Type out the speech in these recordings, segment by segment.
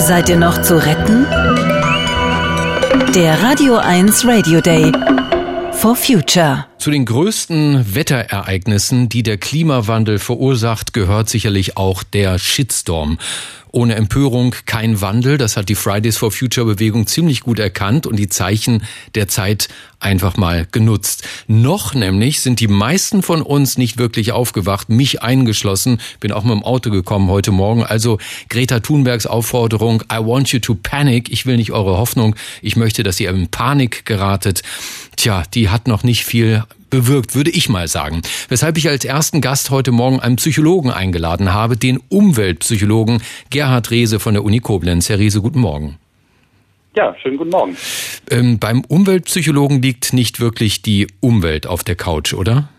Seid ihr noch zu retten? Der Radio 1 Radio Day for Future. Zu den größten Wetterereignissen, die der Klimawandel verursacht, gehört sicherlich auch der Shitstorm. Ohne Empörung kein Wandel, das hat die Fridays for Future Bewegung ziemlich gut erkannt und die Zeichen der Zeit einfach mal genutzt. Noch nämlich sind die meisten von uns nicht wirklich aufgewacht, mich eingeschlossen, bin auch mit dem Auto gekommen heute Morgen. Also Greta Thunbergs Aufforderung, I want you to panic, ich will nicht eure Hoffnung, ich möchte, dass ihr in Panik geratet. Tja, die hat noch nicht viel bewirkt, würde ich mal sagen. Weshalb ich als ersten Gast heute Morgen einen Psychologen eingeladen habe, den Umweltpsychologen Gerhard Reese von der Uni Koblenz. Herr Reese, guten Morgen. Ja, schönen guten Morgen. Beim Umweltpsychologen liegt nicht wirklich die Umwelt auf der Couch, oder?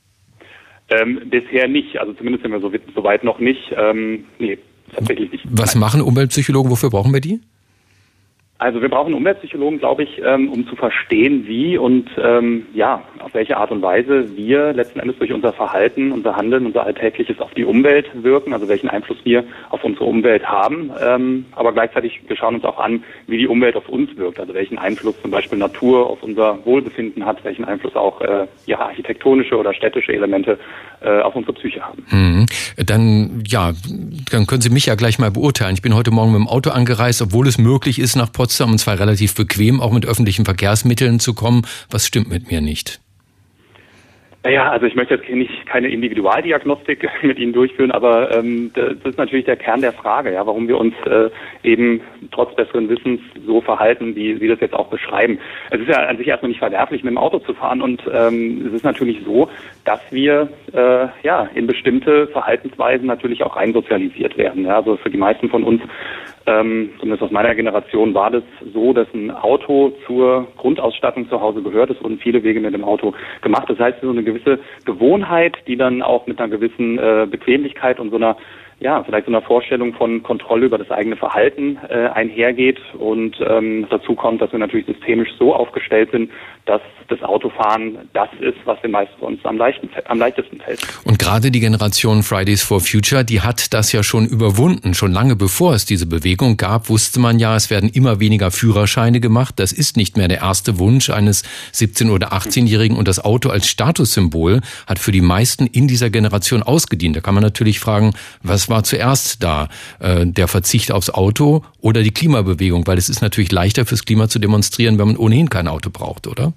Bisher nicht, also zumindest sind wir so weit noch nicht. Nee, tatsächlich nicht. Was machen Umweltpsychologen, wofür brauchen wir die? Also wir brauchen Umweltpsychologen, glaube ich, um zu verstehen, wie und auf welche Art und Weise wir letzten Endes durch unser Verhalten, unser Handeln, unser Alltägliches auf die Umwelt wirken, also welchen Einfluss wir auf unsere Umwelt haben. Aber gleichzeitig, wir schauen uns auch an, wie die Umwelt auf uns wirkt, also welchen Einfluss zum Beispiel Natur auf unser Wohlbefinden hat, welchen Einfluss auch architektonische oder städtische Elemente auf unsere Psyche haben. Dann können Sie mich ja gleich mal beurteilen. Ich bin heute Morgen mit dem Auto angereist, obwohl es möglich ist, nach Potsdam, und zwar relativ bequem, auch mit öffentlichen Verkehrsmitteln zu kommen. Was stimmt mit mir nicht? Naja, also ich möchte jetzt keine Individualdiagnostik mit Ihnen durchführen, aber das ist natürlich der Kern der Frage, ja, warum wir uns eben trotz besseren Wissens so verhalten, wie Sie das jetzt auch beschreiben. Es ist ja an sich erstmal nicht verwerflich, mit dem Auto zu fahren, und es ist natürlich so, dass wir in bestimmte Verhaltensweisen natürlich auch reinsozialisiert werden. Ja, also für die meisten von uns, zumindest aus meiner Generation, war das so, dass ein Auto zur Grundausstattung zu Hause gehört. Es wurden viele Wege mit dem Auto gemacht. Das heißt, so eine gewisse Gewohnheit, die dann auch mit einer gewissen Bequemlichkeit und so einer vielleicht so einer Vorstellung von Kontrolle über das eigene Verhalten einhergeht, und dazu kommt, dass wir natürlich systemisch so aufgestellt sind, dass das Autofahren das ist, was den meisten von uns am leichtesten fällt. Und gerade die Generation Fridays for Future, die hat das ja schon überwunden. Schon lange bevor es diese Bewegung gab, wusste man ja, es werden immer weniger Führerscheine gemacht. Das ist nicht mehr der erste Wunsch eines 17- oder 18-Jährigen, und das Auto als Statussymbol hat für die meisten in dieser Generation ausgedient. Da kann man natürlich fragen, was war zuerst da? Der Verzicht aufs Auto oder die Klimabewegung? Weil es ist natürlich leichter fürs Klima zu demonstrieren, wenn man ohnehin kein Auto braucht, oder?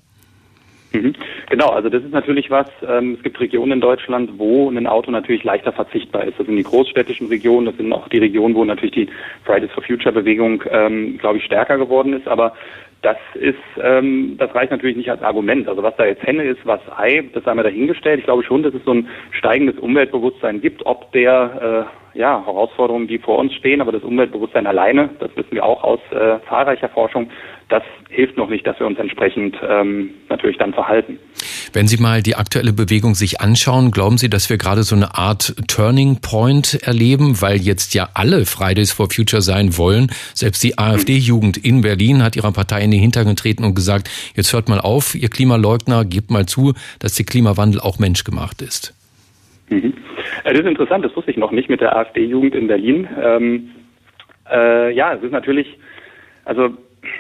Genau, also das ist natürlich was, es gibt Regionen in Deutschland, wo ein Auto natürlich leichter verzichtbar ist. Das sind die großstädtischen Regionen, das sind auch die Regionen, wo natürlich die Fridays for Future Bewegung, glaube ich, stärker geworden ist, aber das reicht natürlich nicht als Argument. Also was da jetzt Henne ist, was Ei, das sei mal dahingestellt. Ich glaube schon, dass es so ein steigendes Umweltbewusstsein gibt, ob der Herausforderungen, die vor uns stehen, aber das Umweltbewusstsein alleine, das wissen wir auch aus zahlreicher Forschung, das hilft noch nicht, dass wir uns entsprechend natürlich dann verhalten. Wenn Sie mal die aktuelle Bewegung sich anschauen, glauben Sie, dass wir gerade so eine Art Turning Point erleben, weil jetzt ja alle Fridays for Future sein wollen? Selbst die AfD-Jugend in Berlin hat ihrer Partei in den Hintern getreten und gesagt, jetzt hört mal auf, ihr Klimaleugner, gebt mal zu, dass der Klimawandel auch menschgemacht ist. Das ist interessant, das wusste ich noch nicht mit der AfD-Jugend in Berlin. Es ist natürlich, also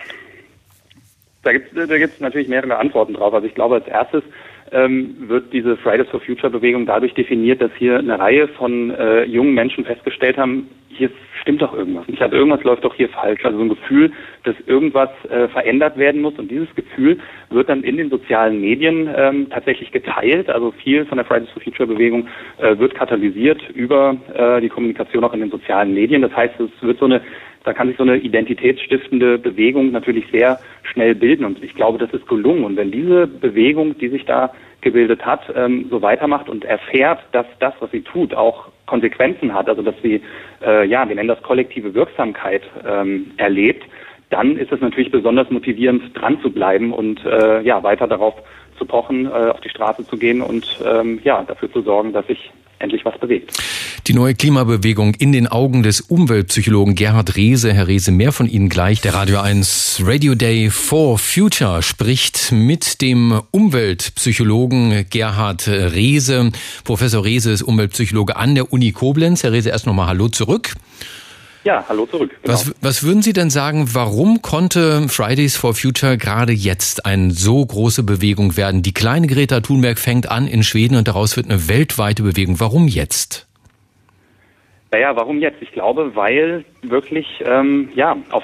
da gibt's natürlich mehrere Antworten drauf. Also ich glaube, als erstes wird diese Fridays for Future Bewegung dadurch definiert, dass hier eine Reihe von jungen Menschen festgestellt haben, hier stimmt doch irgendwas. Irgendwas läuft doch hier falsch. Also so ein Gefühl, dass irgendwas verändert werden muss. Und dieses Gefühl wird dann in den sozialen Medien tatsächlich geteilt. Also viel von der Fridays for Future Bewegung wird katalysiert über die Kommunikation auch in den sozialen Medien. Das heißt, da kann sich so eine identitätsstiftende Bewegung natürlich sehr schnell bilden, und ich glaube, das ist gelungen. Und wenn diese Bewegung, die sich da gebildet hat, so weitermacht und erfährt, dass das, was sie tut, auch Konsequenzen hat, also dass sie, wir nennen das kollektive Wirksamkeit erlebt, dann ist es natürlich besonders motivierend, dran zu bleiben und weiter darauf zu pochen, auf die Straße zu gehen und dafür zu sorgen, dass sich endlich was bewegt. Die neue Klimabewegung in den Augen des Umweltpsychologen Gerhard Reese. Herr Reese, mehr von Ihnen gleich. Der Radio 1 Radio Day for Future spricht mit dem Umweltpsychologen Gerhard Reese. Professor Reese ist Umweltpsychologe an der Uni Koblenz. Herr Reese, erst nochmal Hallo zurück. Ja, hallo zurück. Genau. Was würden Sie denn sagen, warum konnte Fridays for Future gerade jetzt eine so große Bewegung werden? Die kleine Greta Thunberg fängt an in Schweden und daraus wird eine weltweite Bewegung. Warum jetzt? Naja, warum jetzt? Ich glaube, weil wirklich auf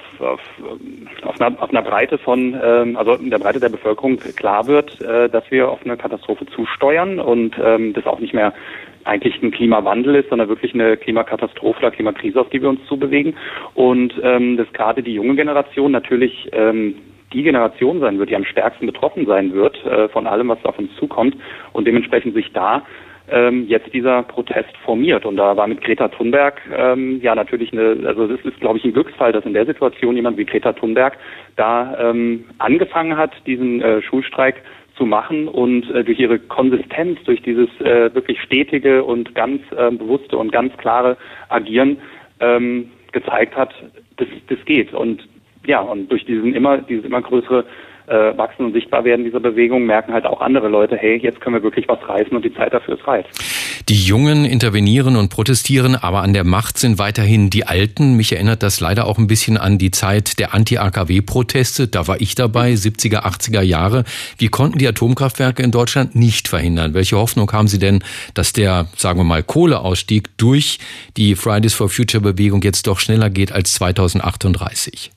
einer Breite also in der Breite der Bevölkerung klar wird, dass wir auf eine Katastrophe zusteuern und das auch nicht mehr eigentlich ein Klimawandel ist, sondern wirklich eine Klimakatastrophe oder Klimakrise, auf die wir uns zubewegen. Und dass gerade die junge Generation natürlich die Generation sein wird, die am stärksten betroffen sein wird von allem, was auf uns zukommt und dementsprechend sich da jetzt dieser Protest formiert. Und da war mit Greta Thunberg natürlich das ist, glaube ich, ein Glücksfall, dass in der Situation jemand wie Greta Thunberg da angefangen hat, diesen Schulstreik zu machen und durch ihre Konsistenz, durch dieses wirklich stetige und ganz bewusste und ganz klare Agieren gezeigt hat, das geht. Und durch dieses immer größere Wachsen und sichtbar werden dieser Bewegung merken halt auch andere Leute, hey, jetzt können wir wirklich was reißen und die Zeit dafür ist reif. Die Jungen intervenieren und protestieren, aber an der Macht sind weiterhin die Alten. Mich erinnert das leider auch ein bisschen an die Zeit der Anti-AKW-Proteste. Da war ich dabei, 70er, 80er Jahre. Wir konnten die Atomkraftwerke in Deutschland nicht verhindern. Welche Hoffnung haben Sie denn, dass der, sagen wir mal, Kohleausstieg durch die Fridays for Future-Bewegung jetzt doch schneller geht als 2038?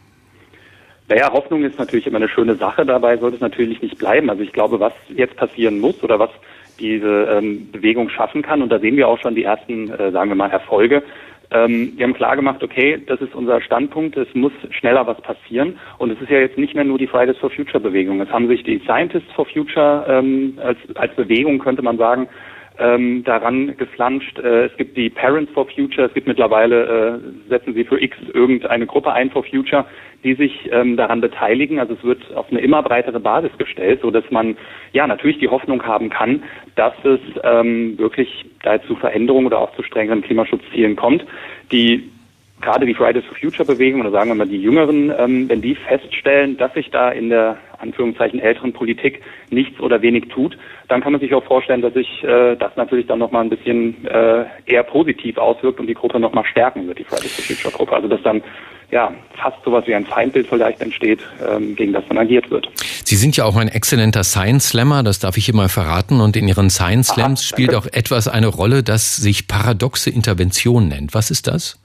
Naja, Hoffnung ist natürlich immer eine schöne Sache, dabei sollte es natürlich nicht bleiben. Also ich glaube, was jetzt passieren muss oder was diese Bewegung schaffen kann, und da sehen wir auch schon die ersten, sagen wir mal, Erfolge. Wir haben klar gemacht, okay, das ist unser Standpunkt, es muss schneller was passieren und es ist ja jetzt nicht mehr nur die Fridays for Future Bewegung. Es haben sich die Scientists for Future als Bewegung, könnte man sagen, daran geflanscht. Es gibt die Parents for Future, es gibt mittlerweile, setzen Sie für X irgendeine Gruppe ein for Future, die sich daran beteiligen. Also es wird auf eine immer breitere Basis gestellt, so dass man natürlich die Hoffnung haben kann, dass es wirklich da zu Veränderungen oder auch zu strengeren Klimaschutzzielen kommt. Gerade die Fridays for Future Bewegung oder sagen wir mal die Jüngeren, wenn die feststellen, dass sich da in der Anführungszeichen älteren Politik nichts oder wenig tut, dann kann man sich auch vorstellen, dass sich das natürlich dann nochmal ein bisschen eher positiv auswirkt und die Gruppe nochmal stärken wird, die Fridays for Future Gruppe. Also dass dann fast sowas wie ein Feindbild vielleicht entsteht, gegen das dann agiert wird. Sie sind ja auch ein exzellenter Science Slammer, das darf ich hier mal verraten. Und in Ihren Science Slams spielt auch etwas eine Rolle, das sich paradoxe Intervention nennt. Was ist das?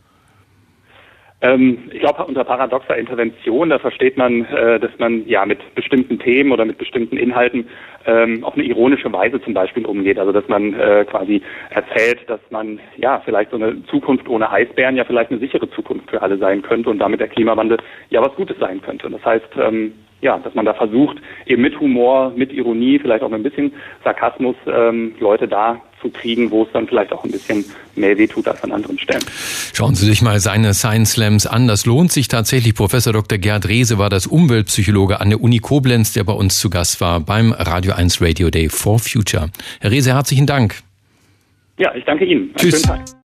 Ich glaube, unter paradoxer Intervention, da versteht man, dass man mit bestimmten Themen oder mit bestimmten Inhalten auf eine ironische Weise zum Beispiel umgeht. Also dass man quasi erzählt, dass man vielleicht so eine Zukunft ohne Eisbären ja vielleicht eine sichere Zukunft für alle sein könnte und damit der Klimawandel was Gutes sein könnte. Und das heißt, dass man da versucht, eben mit Humor, mit Ironie, vielleicht auch mit ein bisschen Sarkasmus Leute da zu kriegen, wo es dann vielleicht auch ein bisschen mehr wehtut als an anderen Stellen. Schauen Sie sich mal seine Science Slams an. Das lohnt sich tatsächlich. Professor Dr. Gerd Rehse war das Umweltpsychologe an der Uni Koblenz, der bei uns zu Gast war beim Radio 1 Radio Day for Future. Herr Rehse, herzlichen Dank. Ja, ich danke Ihnen. Tschüss. Einen schönen Tag.